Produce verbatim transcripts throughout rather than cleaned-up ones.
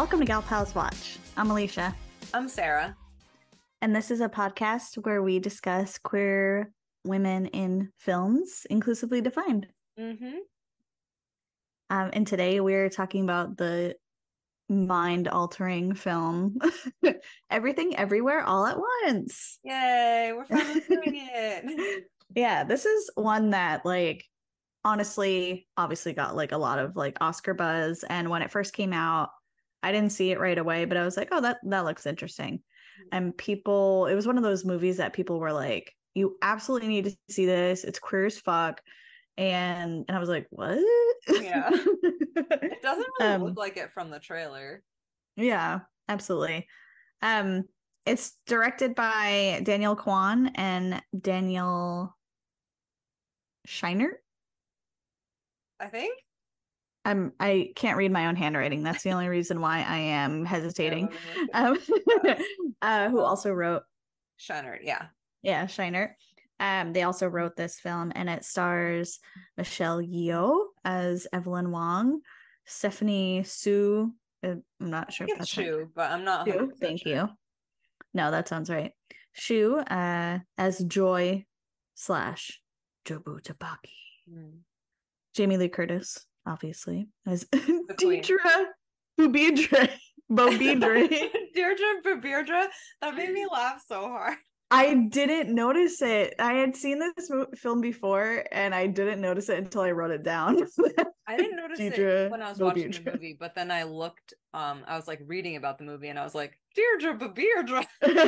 Welcome to Gal Pals Watch. I'm Alicia. I'm Sarah. And this is a podcast where we discuss queer women in films, inclusively defined. Mm-hmm. Um, and today we're talking about the mind-altering film Everything Everywhere All at Once. Yay, we're finally doing it. Yeah, this is one that, like, honestly, obviously got like a lot of like Oscar buzz. And when it first came out, I didn't see it right away, but I was like, oh, that that looks interesting. And people, it was one of those movies that people were like, you absolutely need to see this. It's queer as fuck. And and I was like, what? Yeah. It doesn't really um, look like it from the trailer. Yeah, absolutely. Um, it's directed by Daniel Kwan and Daniel Scheinert. I think. I'm I can't read my own handwriting. That's the only reason why I am hesitating. Um, uh, who also wrote Scheinert, yeah. Yeah, Scheinert. Um, they also wrote this film, and it stars Michelle Yeoh as Evelyn Wong, Stephanie Sue. uh, I'm not sure if It's that's Shu, right. but I'm not. Shu, thank sure. you. No, that sounds right. Shu uh, as Joy slash Jobu Tabaki. Mm. Jamie Lee Curtis, obviously, as Deidre Bubidre. Bobidre. Deirdre Bobidre. That made me laugh so hard. I didn't notice it. I had seen this mo- film before, and I didn't notice it until I wrote it down. I didn't notice Deidre it when I was watching Bobidre. the movie, but then I looked, um, I was like reading about the movie, and I was like, Deirdre Bobidre.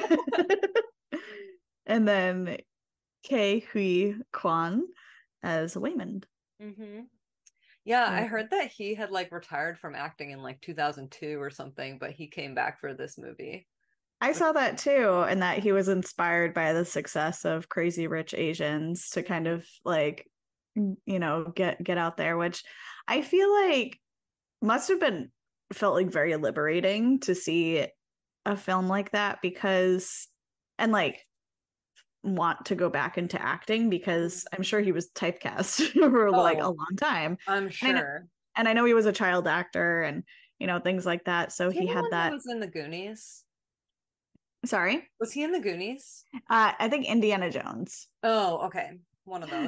And then Ke Huy Quan as Waymond. Mm-hmm. Yeah, I heard that he had like retired from acting in like two thousand two or something, but he came back for this movie. I saw that too, and that he was inspired by the success of Crazy Rich Asians to kind of like, you know, get get out there, which I feel like must have been felt like very liberating to see a film like that, because and like want to go back into acting, because I'm sure he was typecast for oh, like a long time. I'm sure. And I, know, and I know he was a child actor and, you know, things like that. So was he, he had that. Was in the Goonies. Sorry? Was he in the Goonies? Uh, I think Indiana Jones. Oh, okay. One of those.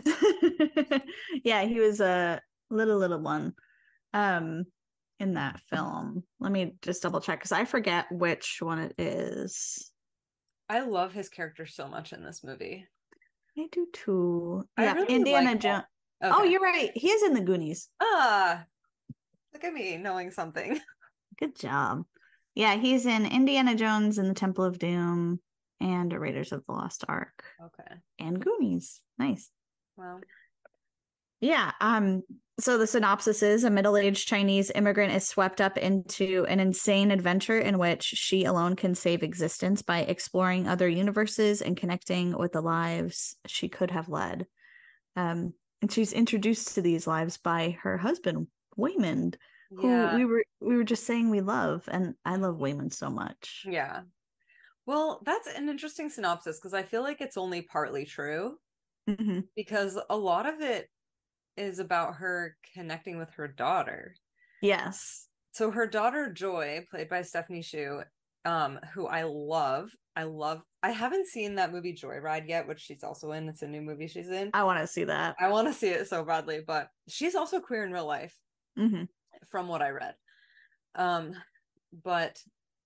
Yeah, he was a little, little one um, in that film. Let me just double check, because I forget which one it is. I love his character so much in this movie. I do too. Yeah, really Indiana like Jones. Okay. Oh, you're right. He is in the Goonies. Ah, look at me knowing something. Good job. Yeah, he's in Indiana Jones and the Temple of Doom and Raiders of the Lost Ark. Okay. And Goonies. Nice. Wow. Yeah. Um. So the synopsis is: a middle-aged Chinese immigrant is swept up into an insane adventure in which she alone can save existence by exploring other universes and connecting with the lives she could have led. Um, and she's introduced to these lives by her husband, Waymond, who yeah. we were we were just saying we love, and I love Waymond so much. Yeah. Well, that's an interesting synopsis, because I feel like it's only partly true, mm-hmm. because a lot of it is about her connecting with her daughter. Yes. So her daughter Joy, played by Stephanie Shu, um, who I love. I love. I haven't seen that movie Joyride yet, which she's also in. It's a new movie she's in. I want to see that. I want to see it so badly, but she's also queer in real life, mm-hmm. from what I read. Um, but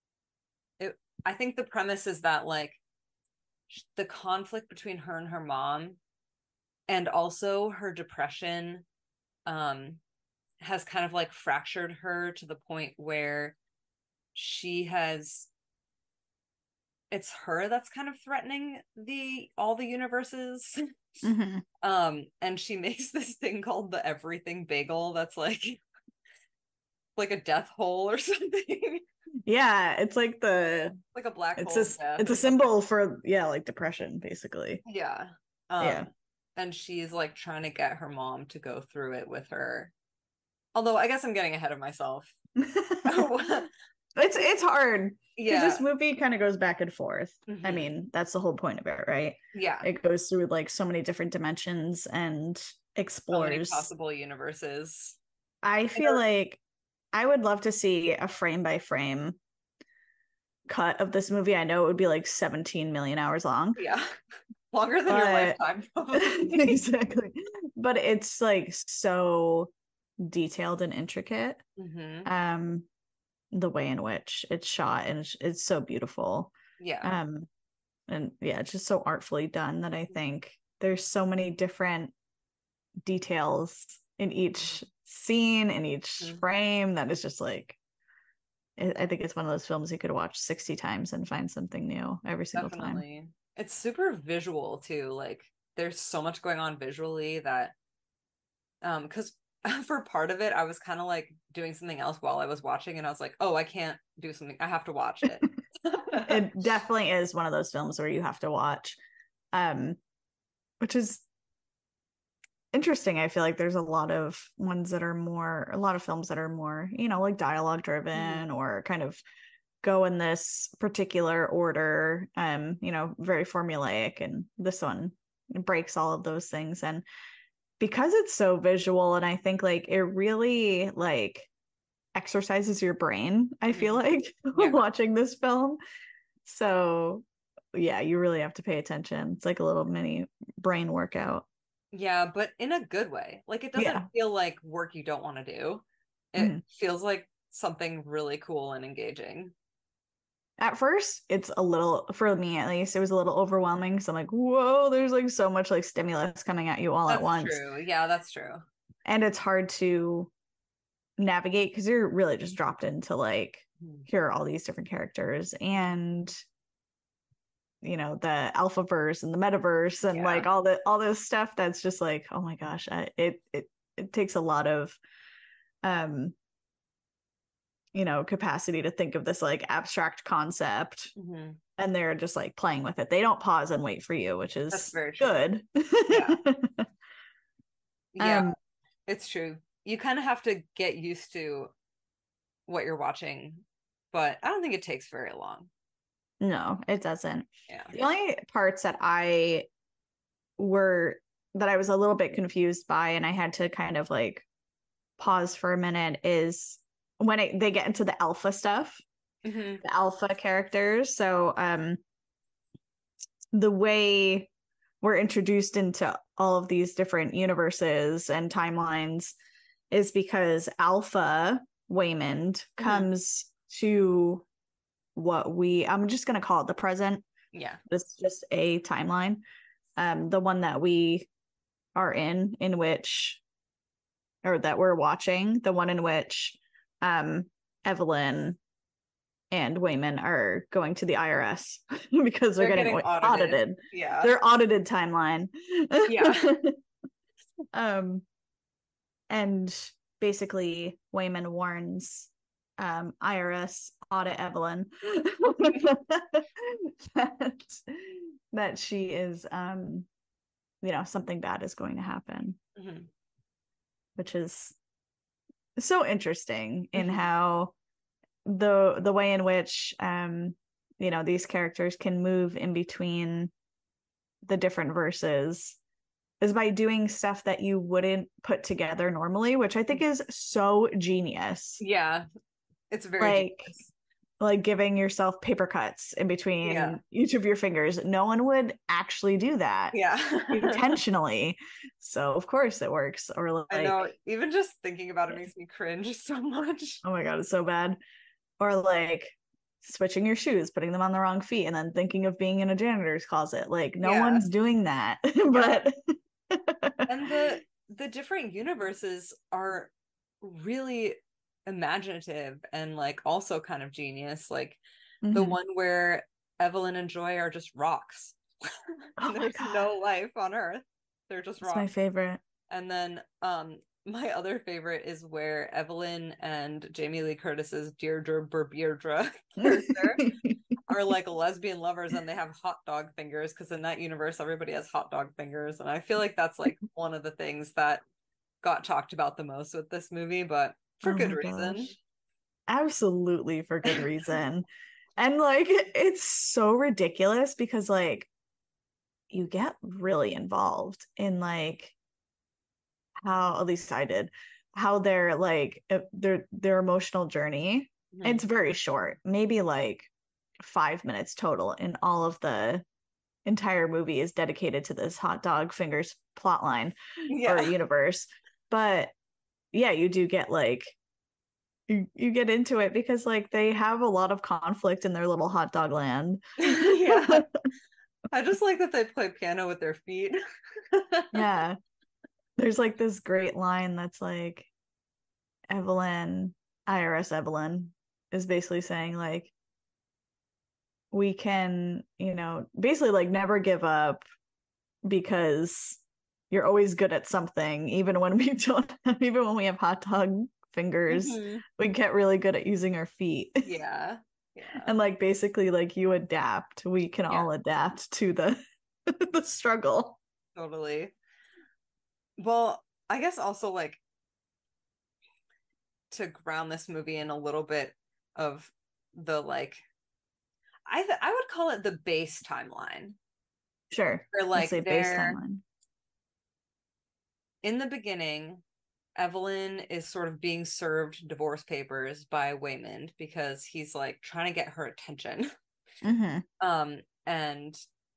it. I think the premise is that like the conflict between her and her mom, and also her depression, um, has kind of like fractured her to the point where she has, it's her that's kind of threatening the all the universes. Mm-hmm. Um, and she makes this thing called the Everything Bagel that's like like a death hole or something. Yeah, it's like the like a black it's hole. A, it's a symbol for yeah, like depression, basically. Yeah. Um, yeah. And she's like trying to get her mom to go through it with her. Although I guess I'm getting ahead of myself. it's it's hard. Yeah. Because this movie kind of goes back and forth. Mm-hmm. I mean, that's the whole point of it, right? Yeah. It goes through like so many different dimensions and explores so many possible universes. I feel like I would love to see a frame by frame cut of this movie. I know it would be like seventeen million hours long. Yeah. Longer than your But lifetime, probably. exactly. But it's like so detailed and intricate. Mm-hmm. Um, the way in which it's shot, and it's, it's so beautiful. Yeah. Um, and yeah, it's just so artfully done that I think there's so many different details in each scene, in each mm-hmm. frame, that is just like, I think it's one of those films you could watch sixty times and find something new every single Definitely. time. It's super visual too. Like there's so much going on visually that, um, because for part of it, I was kind of like doing something else while I was watching, and I was like, oh, I can't do something. I have to watch it. It definitely is one of those films where you have to watch, um, which is interesting. I feel like there's a lot of ones that are more, a lot of films that are more, you know, like dialogue driven mm-hmm. or kind of go in this particular order, um, you know, very formulaic. And this one breaks all of those things. And because it's so visual, and I think like it really like exercises your brain, I feel like yeah. watching this film. So yeah, you really have to pay attention. It's like a little mini brain workout. Yeah, but in a good way. Like it doesn't yeah. feel like work you don't want to do. It mm. feels like something really cool and engaging. At first, it's a little, for me at least, it was a little overwhelming. So I'm like, whoa, there's like so much like stimulus coming at you all that's at once. True. Yeah, that's true. And it's hard to navigate because you're really just dropped into like, mm. here are all these different characters and, you know, the alphaverse and the metaverse and yeah. like all the all this stuff that's just like, oh my gosh, I, it it it takes a lot of um you know, capacity to think of this like abstract concept mm-hmm. and they're just like playing with it. They don't pause and wait for you, which is That's very true. good. yeah, yeah um, it's true. You kind of have to get used to what you're watching, but I don't think it takes very long. No, it doesn't. Yeah. The only parts that I were that I was a little bit confused by, and I had to kind of like pause for a minute, is when it, they get into the alpha stuff, mm-hmm. the alpha characters. So um, the way we're introduced into all of these different universes and timelines is because Alpha Waymond mm-hmm. comes to what we, I'm just going to call it the present. Yeah. It's just a timeline. Um, the one that we are in, in which, or that we're watching, the one in which um, Evelyn and Waymond are going to the I R S because they're, they're getting, getting audited. audited. Yeah. Their audited timeline. Yeah. um, and basically Waymond warns um, I R S audit Evelyn that, that she is, um, you know, something bad is going to happen, mm-hmm. which is so interesting in mm-hmm. how the the way in which um you know these characters can move in between the different verses is by doing stuff that you wouldn't put together normally, which I think is so genius. Yeah, it's very like genius. Like giving yourself paper cuts in between yeah. each of your fingers. No one would actually do that. Yeah. intentionally. So of course it works. Or like, I know, even just thinking about it makes me cringe so much. Oh my God, it's so bad. Or like switching your shoes, putting them on the wrong feet, and then thinking of being in a janitor's closet. Like no yeah. one's doing that. But and the the different universes are really imaginative and like also kind of genius. Like mm-hmm. the one where Evelyn and Joy are just rocks. Oh there's no life on Earth. They're just That's rocks. my favorite. And then um my other favorite is where Evelyn and Jamie Lee Curtis's Deirdre Berbeirdre character are like lesbian lovers, and they have hot dog fingers because in that universe everybody has hot dog fingers. And I feel like that's like one of the things that got talked about the most with this movie, but for oh good reason. Gosh. Absolutely for good reason. And like it's so ridiculous because like you get really involved in like how, at least I did, how their like uh, their their emotional journey. Mhm. It's very short, maybe like five minutes total, and all of the entire movie is dedicated to this hot dog fingers plot line Yeah. or universe. But yeah, you do get like you, you get into it because like they have a lot of conflict in their little hot dog land. Yeah. I just like that they play piano with their feet. Yeah. There's like this great line that's like Evelyn, I R S Evelyn is basically saying like we can, you know, basically like never give up because you're always good at something, even when we don't, even when we have hot dog fingers, Mm-hmm. we get really good at using our feet. Yeah. Yeah. And like basically like you adapt. We can Yeah. all adapt to the the struggle. Totally. Well, I guess also like to ground this movie in a little bit of the like I th- I would call it the base timeline. Sure. Where Let's like say base they're timeline. in the beginning, Evelyn is sort of being served divorce papers by Waymond because he's like trying to get her attention. Mm-hmm. Um, and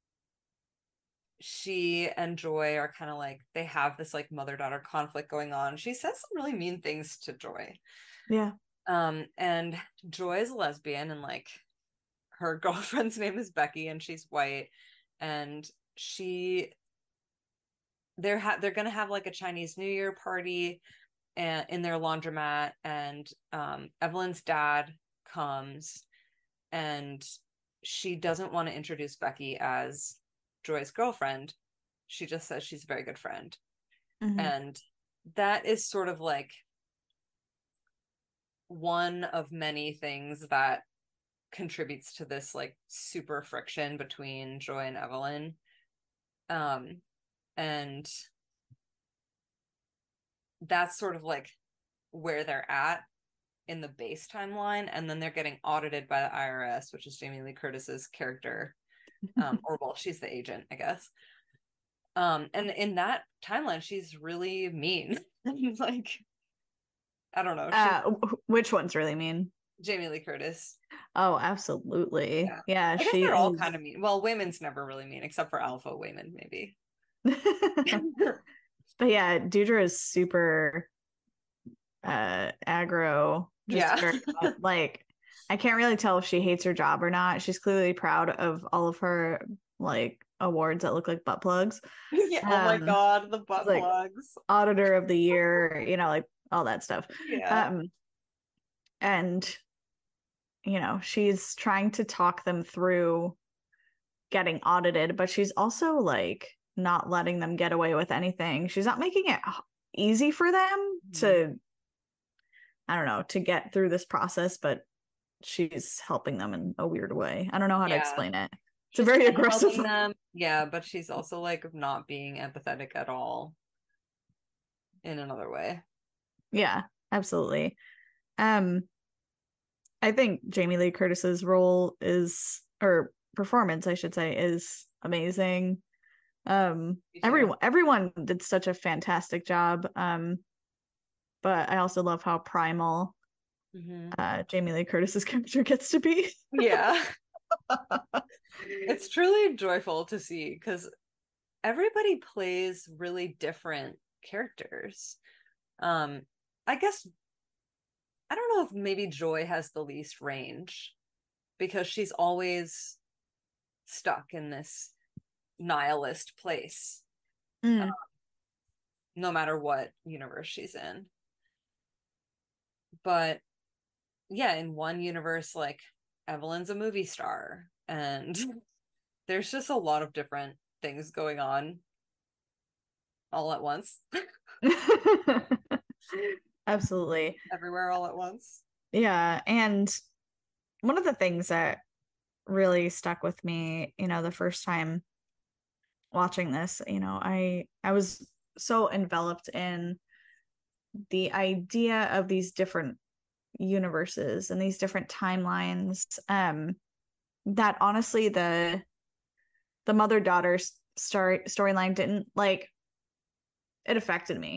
she and Joy are kind of like they have this like mother-daughter conflict going on. She says some really mean things to Joy. Yeah. Um, and Joy is a lesbian and like her girlfriend's name is Becky and she's white and she they're ha- they're gonna have like a Chinese New Year party and in their laundromat and um, Evelyn's dad comes and she doesn't want to introduce Becky as Joy's girlfriend. She just says she's a very good friend. Mm-hmm. And that is sort of like one of many things that contributes to this like super friction between Joy and Evelyn. Um, and that's sort of like where they're at in the base timeline, and then they're getting audited by the I R S, which is Jamie Lee Curtis's character, um, or well, she's the agent, I guess. Um, and in that timeline, she's really mean. Like, I don't know. Uh, which one's really mean? Jamie Lee Curtis. Oh, absolutely. Yeah, yeah I guess she they're is... all kind of mean. Well, Waymond's never really mean, except for Alpha Waymond, maybe. But yeah, Deirdre is super uh aggro. Just yeah. very, like, I can't really tell if she hates her job or not. She's clearly proud of all of her like awards that look like butt plugs. Yeah. Um, oh my god, the butt like, plugs. Auditor of the Year, you know, like all that stuff. Yeah. Um, and you know, she's trying to talk them through getting audited, but she's also like not letting them get away with anything. She's not making it easy for them mm-hmm. to, I don't know, to get through this process, but she's helping them in a weird way. I don't know how yeah. to explain it. It's she's a very aggressive. Them. Yeah, but she's also like not being empathetic at all in another way. Yeah, absolutely. Um, I think Jamie Lee Curtis's role is, or performance, I should say, is amazing. Um, everyone, everyone did such a fantastic job. Um, but I also love how primal mm-hmm. uh, Jamie Lee Curtis's character gets to be. Yeah. It's truly joyful to see because everybody plays really different characters. Um, I guess I don't know if maybe Joy has the least range because she's always stuck in this nihilist place, mm. um, no matter what universe she's in. But yeah, in one universe, like Evelyn's a movie star, and there's just a lot of different things going on all at once. Absolutely. Everywhere all at once. Yeah. And one of the things that really stuck with me, you know, the first time watching this, you know, I I was so enveloped in the idea of these different universes and these different timelines, um, that honestly the the mother-daughter story storyline didn't like it affected me.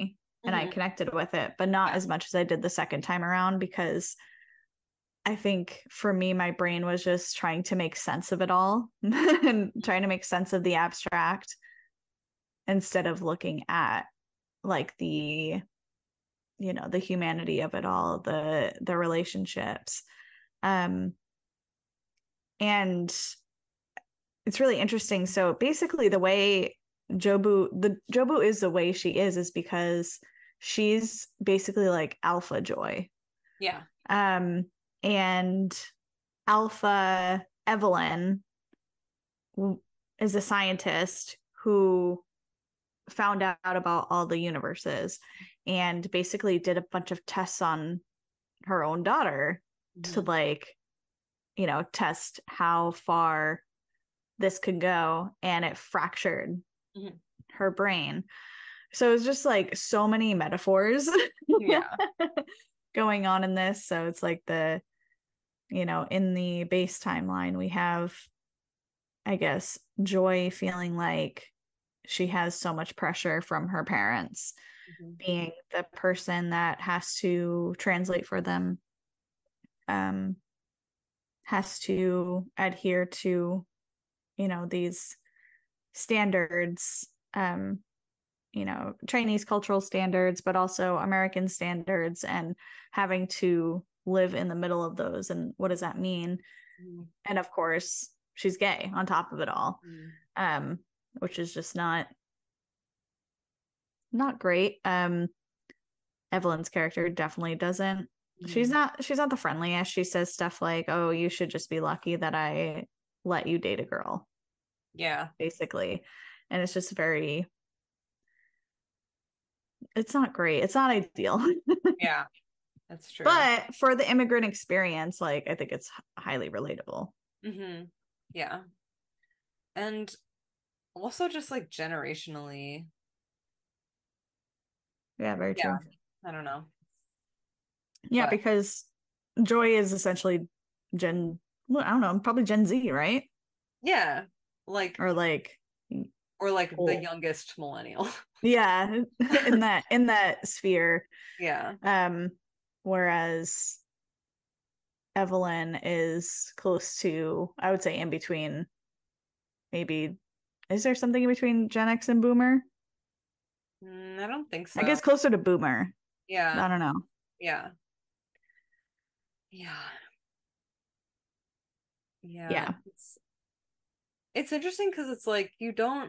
and I connected with it, but not Yeah. as much as I did the second time around, because I think for me, my brain was just trying to make sense of it all and trying to make sense of the abstract instead of looking at like the, you know, the humanity of it all, the the relationships. Um and it's really interesting. So basically the way Jobu the Jobu is the way she is is because she's basically like alpha Joy. Yeah. Um and alpha Evelyn is a scientist who found out about all the universes and basically did a bunch of tests on her own daughter mm-hmm. to like, you know, test how far this could go, and it fractured mm-hmm. her brain. So it's just like so many metaphors yeah going on in this. So it's like the, you know, in the base timeline we have, I guess, Joy feeling like she has so much pressure from her parents, mm-hmm. being the person that has to translate for them, um, has to adhere to, you know, these standards, um, you know, Chinese cultural standards, but also American standards, and having to live in the middle of those. And what does that mean? Mm-hmm. And of course, she's gay on top of it all, mm-hmm. um, which is just not not great. Um, Evelyn's character definitely doesn't. Mm-hmm. She's not. She's not the friendliest. She says stuff like, "Oh, you should just be lucky that I let you date a girl." Yeah, basically, and it's just very. It's not great. It's not ideal. Yeah, that's true. But for the immigrant experience, like, I think it's highly relatable. Mm-hmm. Yeah, and also just like generationally. Yeah, very true. Yeah, I don't know. Yeah, but... because Joy is essentially Gen, well, I don't know, probably Gen Z, right? Yeah, like or like, or like old. The youngest millennial. Yeah, in that in that sphere. Yeah. Um, whereas Evelyn is close to, I would say, in between. Maybe, is there something in between Gen X and Boomer? Mm, I don't think so. I guess closer to Boomer. Yeah. I don't know. Yeah. Yeah. Yeah. Yeah. It's, it's interesting because it's like you don't.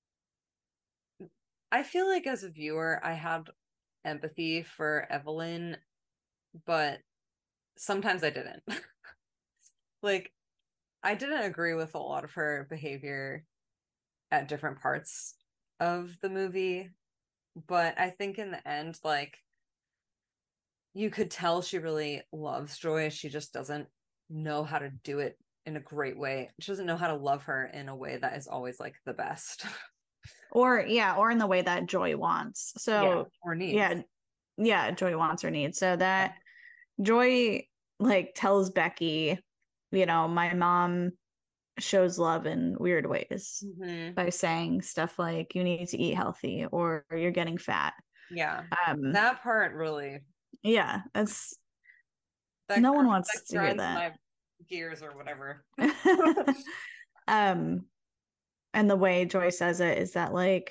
I feel like as a viewer, I had empathy for Evelyn, but sometimes I didn't. Like, I didn't agree with a lot of her behavior at different parts of the movie, but I think in the end, like, you could tell she really loves Joy. She just doesn't know how to do it in a great way. She doesn't know how to love her in a way that is always like the best. Or yeah, or in the way that Joy wants. So yeah, or needs. Yeah, yeah, Joy wants or needs. So that yeah. Joy like tells Becky, you know, my mom shows love in weird ways mm-hmm. by saying stuff like, you need to eat healthy or you're getting fat. Yeah. Um, that part really. Yeah, that's that, no one wants that to hear that. My gears or whatever. um, and the way Joy says it is that like,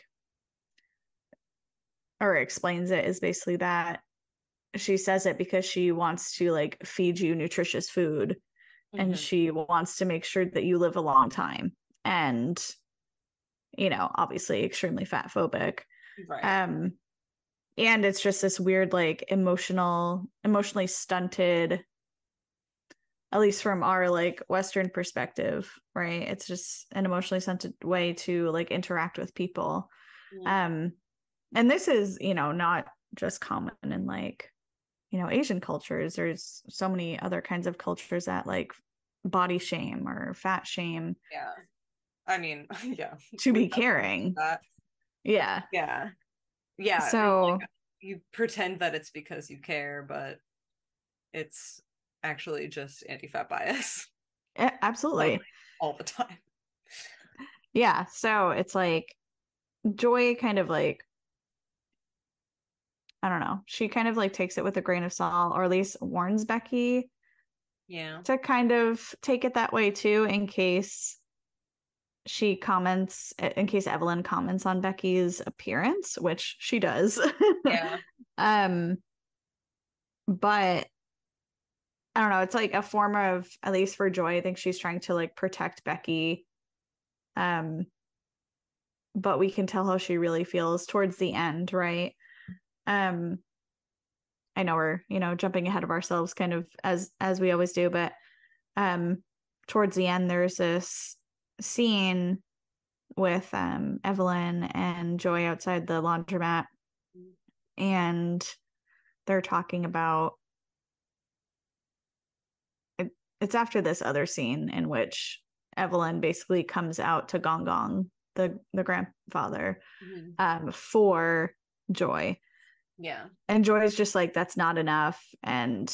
or explains it is basically that she says it because she wants to like feed you nutritious food, mm-hmm. and she wants to make sure that you live a long time, and you know, obviously extremely fat phobic. Right. Um, and it's just this weird like emotional, emotionally stunted, at least from our like Western perspective, right? It's just an emotionally stunted way to like interact with people. Mm-hmm. Um, and this is, you know, not just common in like, you know, Asian cultures. There's so many other kinds of cultures that like body shame or fat shame. Yeah. I mean, yeah. To be caring. That. Yeah. Yeah. Yeah. So like, you pretend that it's because you care, but it's actually just anti-fat bias. Yeah, absolutely. Like, all the time. Yeah. So it's like Joy kind of like I don't know. She kind of like takes it with a grain of salt, or at least warns Becky Yeah. to kind of take it that way too, in case she comments, in case Evelyn comments on Becky's appearance, which she does. Yeah. um, but I don't know. It's like a form of, at least for Joy, I think she's trying to like protect Becky. Um, but we can tell how she really feels towards the end, right? Um, I know we're, you know, jumping ahead of ourselves kind of as as we always do, but um towards the end there's this scene with um Evelyn and Joy outside the laundromat, and they're talking about it, it's after this other scene in which Evelyn basically comes out to Gong Gong, the the grandfather, Mm-hmm. um for Joy. Yeah. And Joy's just like, that's not enough. And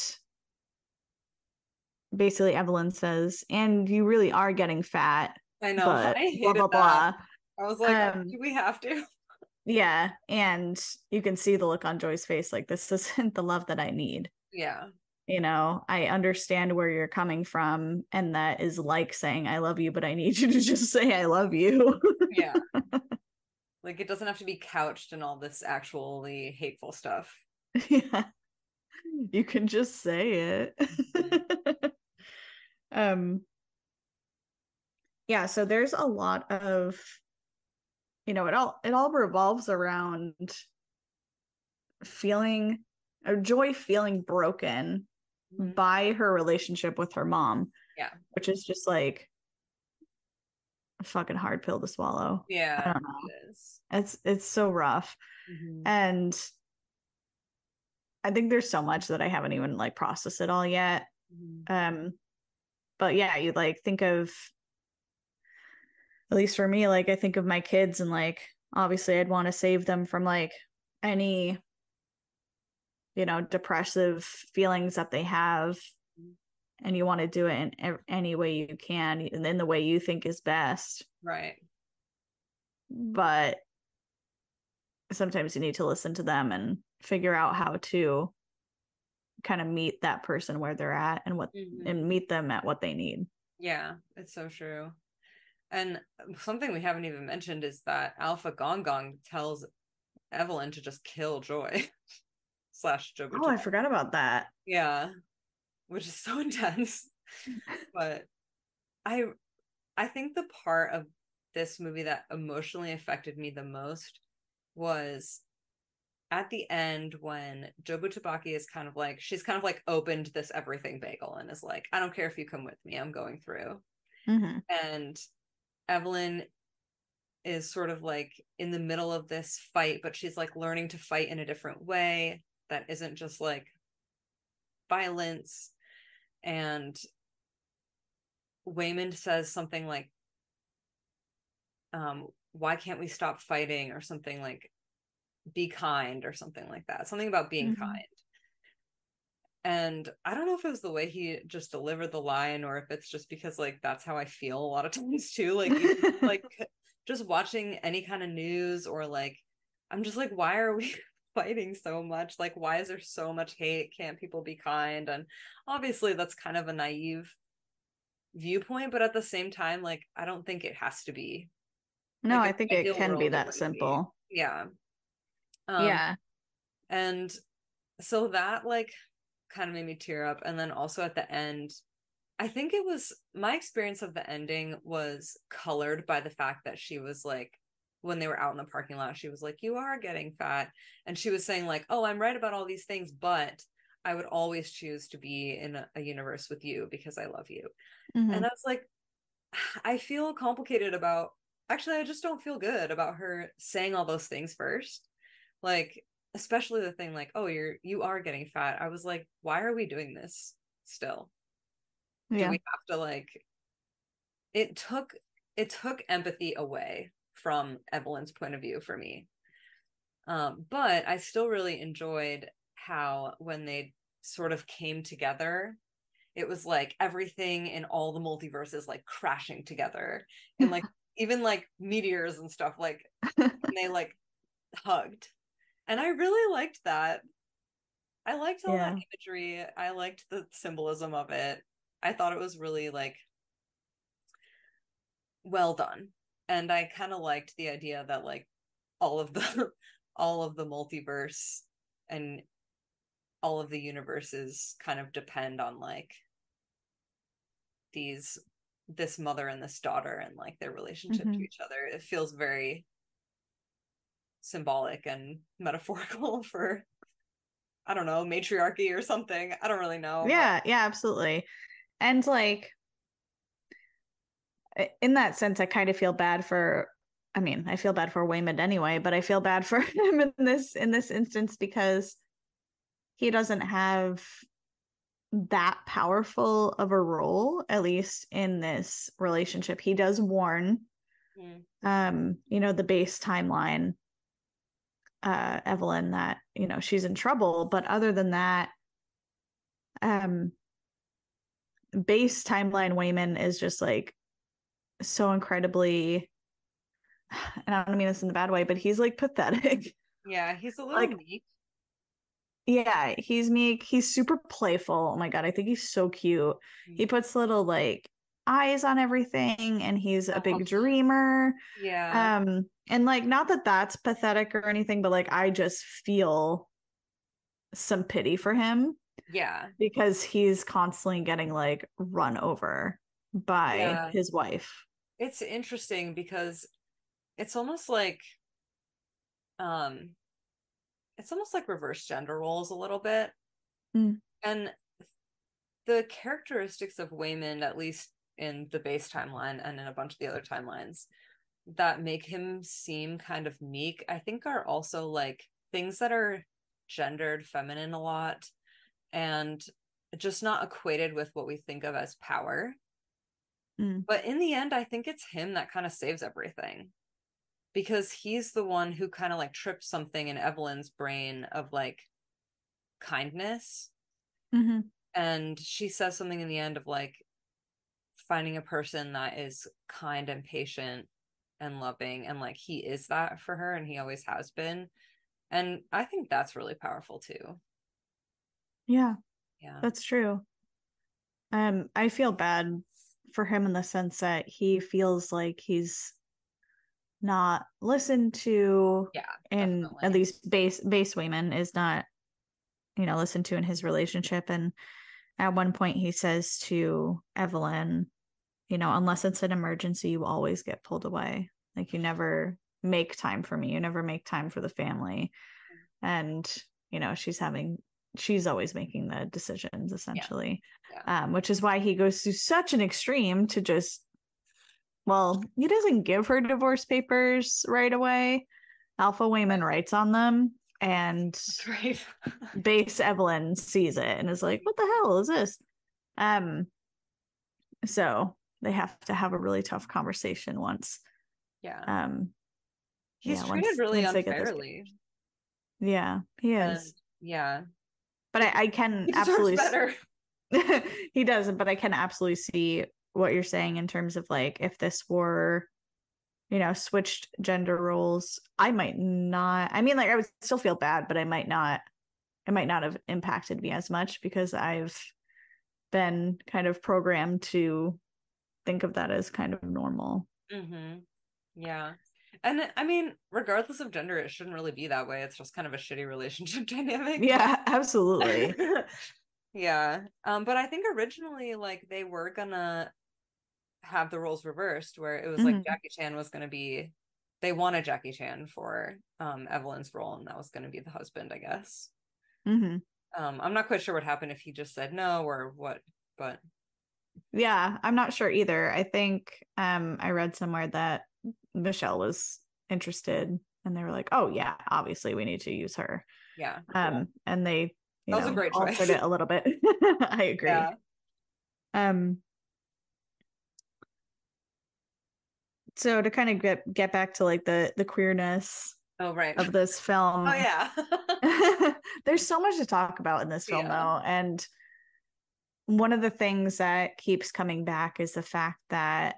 basically Evelyn says, and you really are getting fat, I know. but I blah hated blah that. blah. I was like, Um do we have to? yeah, and you can see the look on Joy's face, like, this isn't the love that I need. Yeah. You know, I understand where you're coming from, and that is like saying I love you, but I need you to just say I love you. Yeah. Like, it doesn't have to be couched in all this actually hateful stuff. Yeah, you can just say it. Mm-hmm. um yeah, so there's a lot of, you know, it all it all revolves around feeling, or Joy feeling broken Mm-hmm. by her relationship with her mom. Yeah. Which is just like a fucking hard pill to swallow. Yeah, I don't know. it is. It's it's so rough. Mm-hmm. And I think there's so much that I haven't even like processed it all yet. Mm-hmm. Um but yeah, you like think of, at least for me, like I think of my kids, and like obviously I'd want to save them from like any, you know, depressive feelings that they have, and you want to do it in any way you can and in the way you think is best. Right. But sometimes you need to listen to them and figure out how to kind of meet that person where they're at, and what Mm-hmm. and meet them at what they need. Yeah, it's so true. And something we haven't even mentioned is that Alpha Gong Gong tells Evelyn to just kill Joy slash Jobu. Oh, I forgot about that. Yeah, which is so intense. But I I think the part of this movie that emotionally affected me the most was at the end when Jobu Tupaki is kind of like, she's kind of like opened this everything bagel and is like, I don't care if you come with me, I'm going through. Mm-hmm. And Evelyn is sort of like in the middle of this fight, but she's like learning to fight in a different way that isn't just like violence. And Waymond says something like, um, why can't we stop fighting, or something like, be kind, or something like that. Something about being Mm-hmm. kind. And I don't know if it was the way he just delivered the line, or if it's just because like that's how I feel a lot of times too. Like even, like just watching any kind of news, or like I'm just like, why are we fighting so much? Like, why is there so much hate? Can't people be kind? And obviously that's kind of a naive viewpoint, but at the same time, like I don't think it has to be. No, Like, I in think the it ideal can be world, it that wouldn't be. simple. Yeah. Um, Yeah. And so that like kind of made me tear up. And then also at the end, I think it was, my experience of the ending was colored by the fact that she was like, when they were out in the parking lot, she was like, you are getting fat. And she was saying like, oh, I'm right about all these things, but I would always choose to be in a, a universe with you because I love you. Mm-hmm. And I was like, I feel complicated about, actually, I just don't feel good about her saying all those things first. Like, especially the thing like, oh, you're, you are getting fat. I was like, why are we doing this still? Do Yeah. we have to like, it took, it took empathy away from Evelyn's point of view for me. Um, but I still really enjoyed how when they sort of came together, it was like everything in all the multiverses like crashing together, and like even like meteors and stuff, like when they like hugged, And I really liked that. I liked all that Yeah. imagery. I liked the symbolism of it. I thought it was really like well done. And I kind of liked the idea that like all of the all of the multiverse and all of the universes kind of depend on like these this mother and this daughter and like their relationship to Mm-hmm. each other. It feels very symbolic and metaphorical for, I don't know, matriarchy or something. I don't really know, but Yeah, yeah, absolutely. And like in that sense, I kind of feel bad for I mean, I feel bad for Waymond anyway, but I feel bad for him in this in this instance because he doesn't have that powerful of a role, at least in this relationship. He does warn mm, um, you know, the base timeline, uh, Evelyn, that, you know, she's in trouble. But other than that, um, base timeline Waymond is just like so incredibly, and I don't mean this in the bad way, but he's like pathetic. yeah, he's a little Like, meek. yeah, he's meek. He's super playful. Oh my God, I think he's so cute. He Mm. puts little like eyes on everything and he's a Oh, big dreamer. yeah, Um, and like, not that that's pathetic or anything, but like, I just feel some pity for him yeah, because he's constantly getting like run over by yeah. his wife. It's interesting because it's almost like um it's almost like reverse gender roles a little bit. Mm. And the characteristics of Waymond, at least in the base timeline and in a bunch of the other timelines, that make him seem kind of meek, I think are also like things that are gendered feminine a lot and just not equated with what we think of as power. Mm. But in the end, I think it's him that kind of saves everything because he's the one who kind of like trips something in Evelyn's brain of like kindness. Mm-hmm. And she says something in the end of like finding a person that is kind and patient and loving. And like he is that for her and he always has been. And I think that's really powerful too. Yeah, Yeah. that's true. Um, I feel bad for him in the sense that he feels like he's not listened to, Yeah, and at definitely. least base base Wayman is not, you know, listened to in his relationship. And at one point he says to Evelyn, you know, unless it's an emergency, you always get pulled away. Like you never make time for me. You never make time for the family. And, you know, she's having she's always making the decisions Yeah. essentially. Yeah. Um, which is why he goes to such an extreme to just, well, he doesn't give her divorce papers right away. Alpha Wayman writes on them, and That's right. base Evelyn sees it and is like, what the hell is this? Um, so they have to have a really tough conversation once. Yeah. Um, He's yeah, treated once really once they get this. unfairly. Yeah, he And is. yeah, But he, I, I can he deserves absolutely better. he does, but I can absolutely see what you're saying in terms of like if this were, you know, switched gender roles, I might not. I mean, like I would still feel bad, but I might not. It might not have impacted me as much because I've been kind of programmed to think of that as kind of normal. Mm-hmm. Yeah. And I mean, regardless of gender, it shouldn't really be that way. It's just kind of a shitty relationship dynamic, but Yeah, absolutely. yeah. Um, but I think originally, like, they were gonna have the roles reversed, where it was like Mm-hmm. Jackie Chan was gonna be, they wanted Jackie Chan for um Evelyn's role, and that was gonna be the husband, I guess. Mm-hmm. Um, I'm not quite sure what happened if he just said no or what, but Yeah, I'm not sure either. I think um I read somewhere that Michelle was interested and they were like, "Oh yeah, obviously we need to use her." yeah, cool. Um and they, you That was a know, great altered choice. it a little bit. I agree. Yeah. Um so to kind of get get back to like the the queerness Oh, right. of this Oh, film. yeah. There's so much to talk about in this film Yeah. though, and one of the things that keeps coming back is the fact that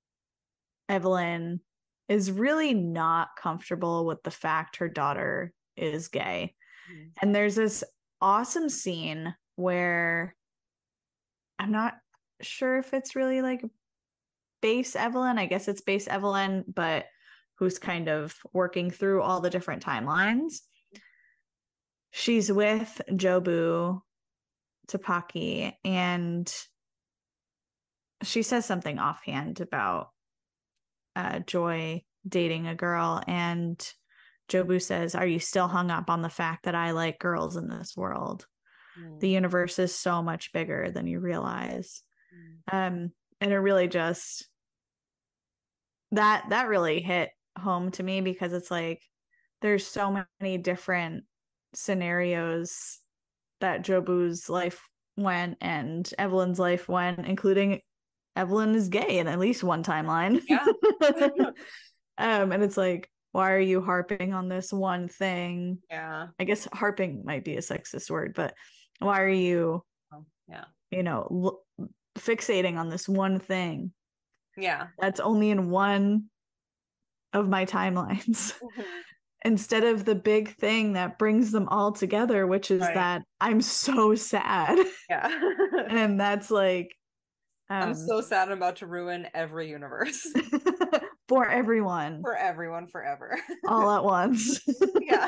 Evelyn is really not comfortable with the fact her daughter is gay. Mm-hmm. And there's this awesome scene where I'm not sure if it's really like base Evelyn. I guess it's base Evelyn, but who's kind of working through all the different timelines. She's with Jobu Tapaki, and she says something offhand about uh, Joy dating a girl, and Jobu says, "Are you still hung up on the fact that I like girls in this world? Mm. The universe is so much bigger than you realize." Mm. Um, and it really just that that really hit home to me, because it's like there's so many different scenarios that Jobu's life went and Evelyn's life went, including Evelyn is gay in at least one timeline. Yeah. um, and it's like, why are you harping on this one thing? Yeah. I guess harping might be a sexist word, but why are you, oh, yeah, you know, l- fixating on this one thing? Yeah. That's only in one of my timelines. Mm-hmm. Instead of the big thing that brings them all together, which is right. that I'm so sad. Yeah. And that's like, um, I'm so sad I'm about to ruin every universe. For everyone. For everyone forever. All at once. Yeah.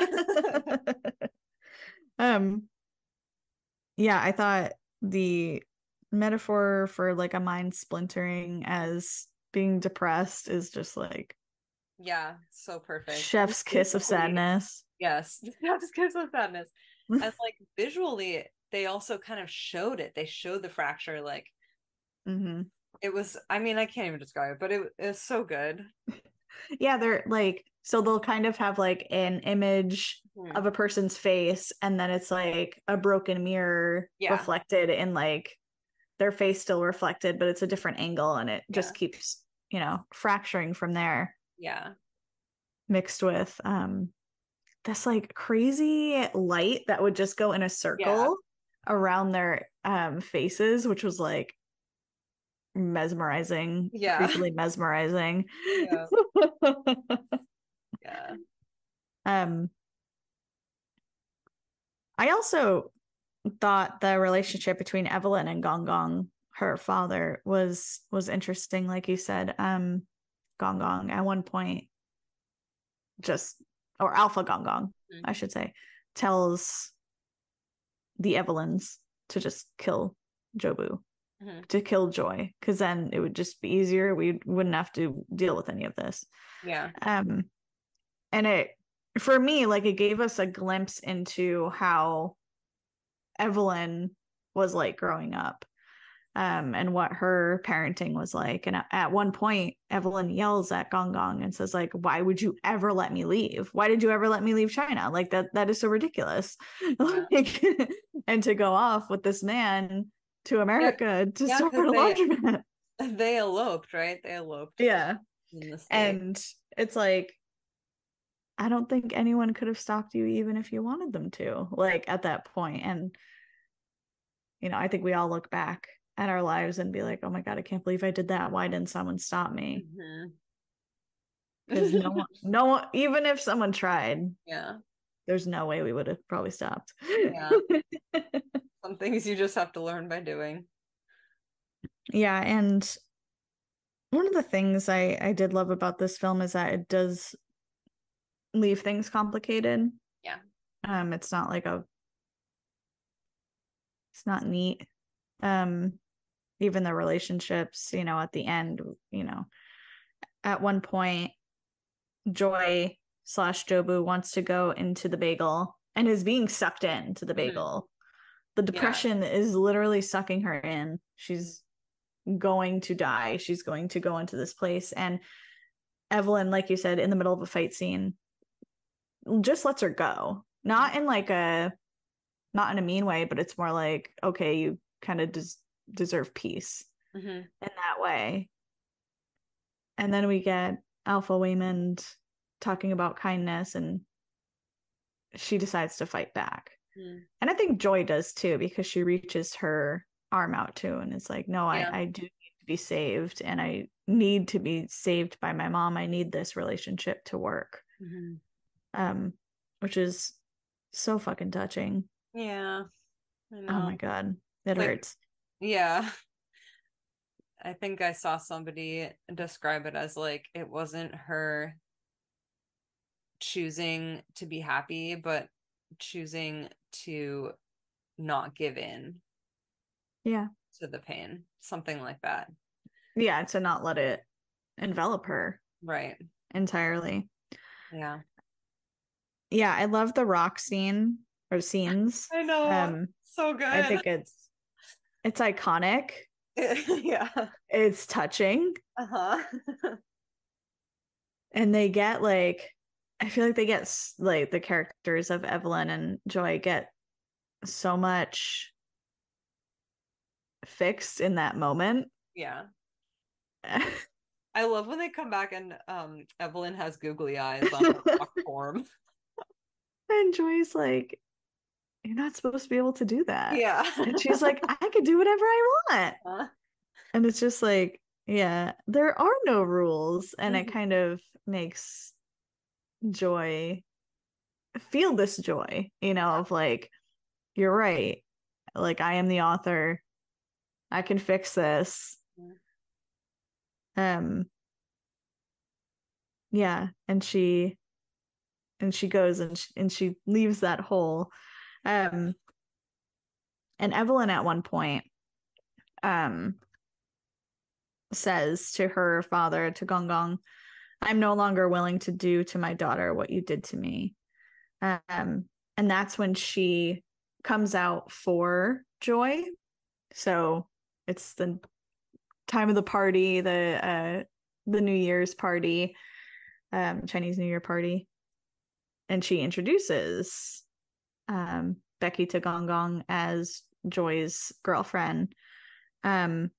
um yeah, I thought the metaphor for like a mind splintering as being depressed is just like, yeah, so perfect. Chef's kiss of sadness. Yes, chef's kiss of sadness. And like visually, they also kind of showed it. They showed the fracture. Like, mm-hmm. It was. I mean, I can't even describe it, but it, it was so good. Yeah, they're like, so they'll kind of have like an image mm-hmm. of a person's face, and then it's like a broken mirror yeah. reflected in like their face still reflected, but it's a different angle, and it yeah. just keeps, you know, fracturing from there. Yeah. Mixed with um this like crazy light that would just go in a circle yeah. around their um faces, which was like mesmerizing. Yeah. Creepily mesmerizing. Yeah. Yeah. Um I also thought the relationship between Evelyn and Gong Gong, her father, was was interesting, like you said. Um Gong Gong at one point just, or Alpha Gong Gong, mm-hmm. I should say, tells the Evelyns to just kill Jobu, mm-hmm. to kill Joy, because then it would just be easier. We wouldn't have to deal with any of this. Yeah. Um, and it, for me, like it gave us a glimpse into how Evelyn was like growing up. Um, and what her parenting was like. And at one point, Evelyn yells at Gong Gong and says, like, why would you ever let me leave? Why did you ever let me leave China? Like, that that is so ridiculous. Yeah. Like, and to go off with this man to America yeah. to yeah, start a laundromat. They eloped, right? They eloped. Yeah. And it's like, I don't think anyone could have stopped you even if you wanted them to, like, at that point. And, you know, I think we all look back at our lives and be like, oh my God, I can't believe I did that. Why didn't someone stop me? Because mm-hmm. no one, no one, even if someone tried, yeah, there's no way we would have probably stopped. Yeah. Some things you just have to learn by doing. Yeah. And one of the things I, I did love about this film is that it does leave things complicated. Yeah. Um, it's not like a, it's not neat. Um, even the relationships, you know, at the end, you know, at one point, Joy slash Jobu wants to go into the bagel and is being sucked into the bagel. Mm-hmm. The depression yeah. is literally sucking her in. She's going to die. She's going to go into this place. And Evelyn, like you said, in the middle of a fight scene, just lets her go. Not in like a, not in a mean way, but it's more like, okay, you kind of des- deserve peace mm-hmm. in that way. And then we get Alpha Waymond talking about kindness, and she decides to fight back. Mm. And I think Joy does too, because she reaches her arm out too and is like, no, yeah. I, I do need to be saved, and I need to be saved by my mom. I need this relationship to work. Mm-hmm. Um, which is So fucking touching. Yeah, I Oh know. my God. It Like, hurts. yeah. I think I saw somebody describe it as like it wasn't her choosing to be happy, but choosing to not give in Yeah. to the pain, something like that. Yeah. To not let it envelop her Right. entirely. Yeah. Yeah. I love the rock scene or scenes. I know. Um, So I good. think it's it's iconic. Yeah. It's touching. Uh-huh. And they get like I feel like they get like the characters of Evelyn and Joy get so much fixed in that moment. Yeah. I love when they come back and um Evelyn has googly eyes on her rock form. And Joy's like, you're not supposed to be able to do that. Yeah. And she's like, I can do whatever I want. Huh? And it's just like, yeah, there are no rules. And it Mhm. kind of makes Joy feel this joy, you know, of like, you're right. Like, I am the author. I can fix this. Um, yeah. And she and she goes and she, and she leaves that hole. Um, and Evelyn at one point um says to her father, to Gong Gong, I'm no longer willing to do to my daughter what you did to me. Um, and that's when she comes out for Joy. So it's the time of the party, the uh the New Year's party, um, Chinese New Year party. And she introduces um Becky to Gong Gong as Joy's girlfriend. Um,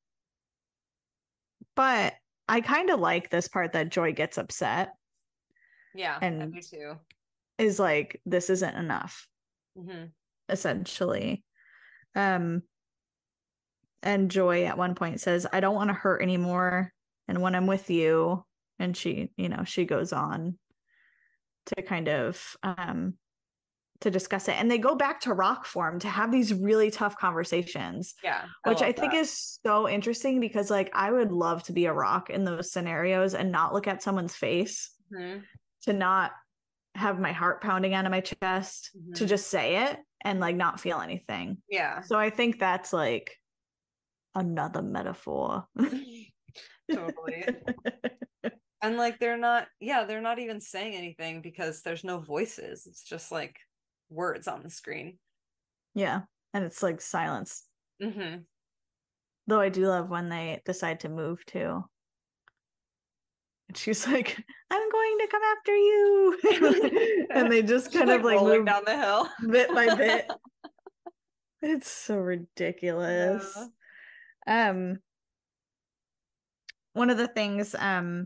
but I kind of like this part that Joy gets upset Yeah, I and do too. is like, this isn't enough, Mm-hmm. essentially. Um, and Joy at one point says, I don't want to hurt anymore. And when I'm with you, and she, you know, she goes on to kind of um to discuss it. And they go back to rock form to have these really tough conversations, Yeah, I which love I think that. is so interesting because like I would love to be a rock in those scenarios and not look at someone's face, Mm-hmm. to not have my heart pounding out of my chest, to Mm-hmm. just say it and like not feel anything. Yeah. So I think that's like another metaphor. Totally. And like they're not, yeah, they're not even saying anything because there's no voices. It's just like words on the screen. Yeah. And it's like silence. Mm-hmm. Though I do love when they decide to move too. And she's like, I'm going to come after you. And they just She's kind of like like rolling move down the hill. bit by bit. It's so ridiculous. Yeah. Um, one of the things um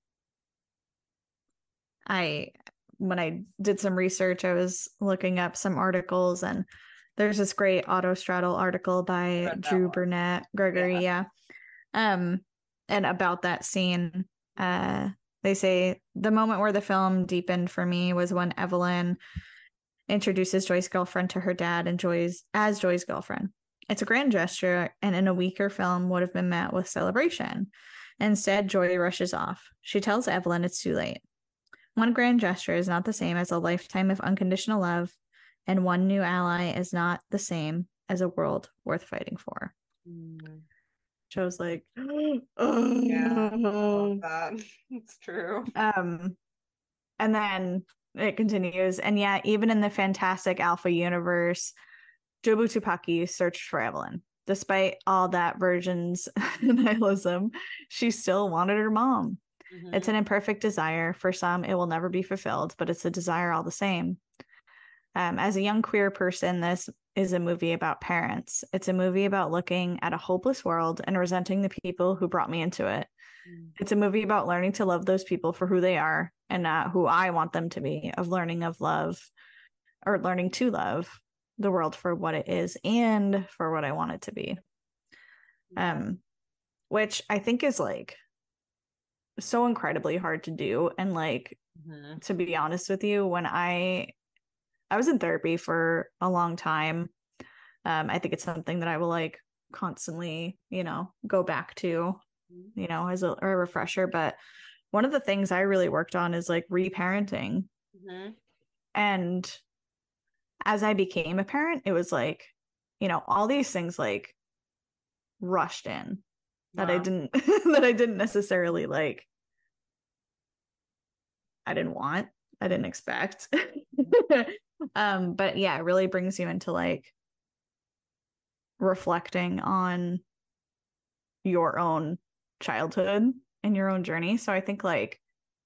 I when I did some research, I was looking up some articles, and there's this great Autostraddle article by Read that Drew one. Burnett Gregory, Yeah. yeah. Um, and about that scene, uh, they say the moment where the film deepened for me was when Evelyn introduces Joy's girlfriend to her dad and Joy's as Joy's girlfriend. It's a grand gesture, and in a weaker film would have been met with celebration. Instead, Joy rushes off. She tells Evelyn it's too late. One grand gesture is not the same as a lifetime of unconditional love, and one new ally is not the same as a world worth fighting for. Mm. Joe's like, Yeah, I love oh. that. It's true. Um, and then it continues. And yeah, even in the fantastic Alpha universe, Jobu Tupaki searched for Evelyn. Despite all that version's nihilism, she still wanted her mom. Mm-hmm. It's an imperfect desire. For some, it will never be fulfilled, but it's a desire all the same. Um, as a young queer person, this is a movie about parents. It's a movie about looking at a hopeless world and resenting the people who brought me into it. Mm. It's a movie about learning to love those people for who they are and not who I want them to be, of learning of love or learning to love the world for what it is and for what I want it to be. Yeah. Um, which I think is like so incredibly hard to do. And like, Mm-hmm. to be honest with you, when I I was in therapy for a long time. Um, I think it's something that I will like constantly, you know, go back to, you know, as a, a refresher. But one of the things I really worked on is like reparenting. Mm-hmm. And as I became a parent, it was like, you know, all these things like rushed in that Wow. I didn't that I didn't necessarily like I didn't want, I didn't expect. um, but yeah, it really brings you into like reflecting on your own childhood and your own journey. So I think like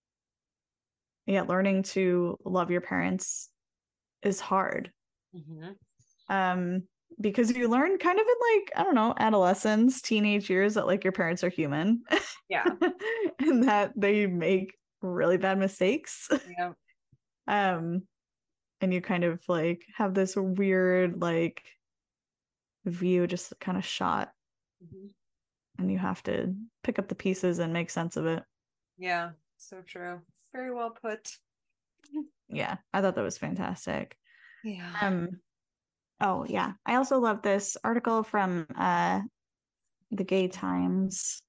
yeah, learning to love your parents is hard. Mm-hmm. Um, because you learn kind of in like, I don't know, adolescence, teenage years that like your parents are human. Yeah. And that they make really bad mistakes. Yeah. Um, and you kind of like have this weird like view just kind of shot. Mm-hmm. And you have to pick up the pieces and make sense of it. Yeah, so true. Very well put. Yeah, I thought that was fantastic. Yeah. Um, oh yeah, I also love this article from uh, the Gay Times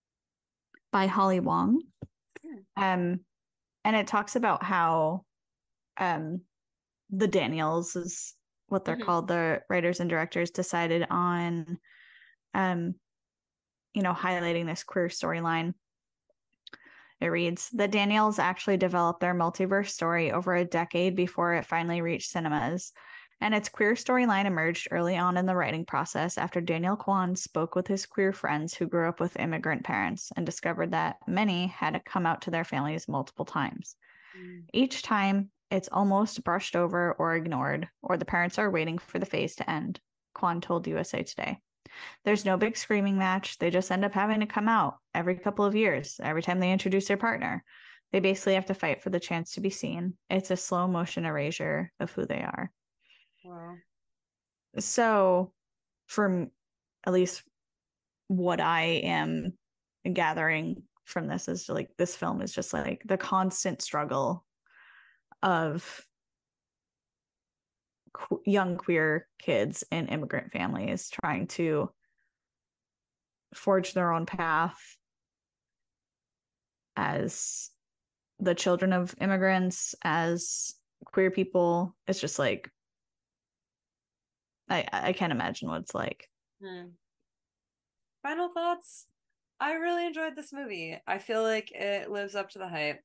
by Holly Wong. Um, and it talks about how um, the Daniels is what they're mm-hmm. called, the writers and directors decided on, um, you know, highlighting this queer storyline. It reads, the Daniels actually developed their multiverse story over a decade before it finally reached cinemas. And its queer storyline emerged early on in the writing process after Daniel Kwan spoke with his queer friends who grew up with immigrant parents and discovered that many had come out to their families multiple times. Mm. Each time, it's almost brushed over or ignored, or the parents are waiting for the phase to end, Kwan told U S A Today. There's no big screaming match. They just end up having to come out every couple of years, every time they introduce their partner. They basically have to fight for the chance to be seen. It's a slow motion erasure of who they are. Wow. So, from at least what I am gathering from this is like this film is just like the constant struggle of qu- young queer kids in immigrant families trying to forge their own path as the children of immigrants, as queer people. It's just like I I can't imagine what it's like. Hmm. Final thoughts. I really enjoyed this movie. I feel like it lives up to the hype.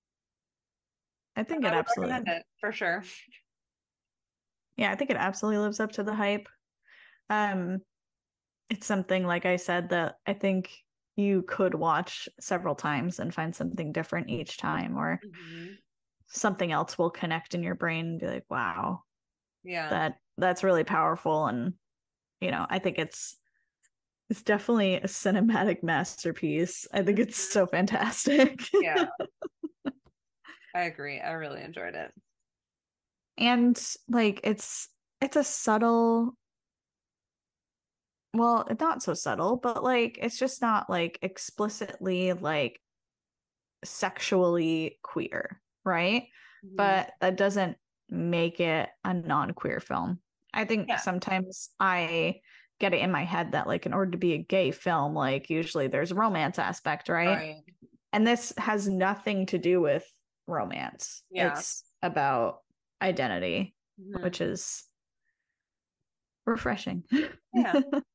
I think I it would absolutely recommend it for sure. Yeah, I think it absolutely lives up to the hype. Um, it's something, like I said, that I think you could watch several times and find something different each time, or mm-hmm. something else will connect in your brain and be like, wow, yeah, that that's really powerful. And you know, I think it's it's definitely a cinematic masterpiece. I think it's so fantastic. Yeah, I agree. I really enjoyed it. And like it's it's a subtle, well, it's not so subtle, but like it's just not like explicitly like sexually queer, right? Mm-hmm. But that doesn't make it a non-queer film. I think yeah. sometimes I get it in my head that like in order to be a gay film, like usually there's a romance aspect, right? right. And this has nothing to do with romance. Yeah. It's about identity, mm-hmm. which is refreshing. Yeah.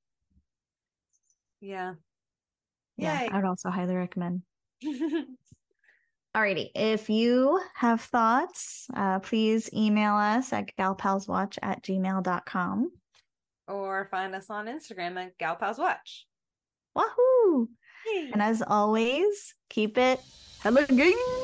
Yeah. Yeah, Yay. I would also highly recommend. Alrighty. If you have thoughts, uh, please email us at galpalswatch at gmail dot com. Or find us on Instagram at galpalswatch. Wahoo! Yay. And as always, keep it hella gay.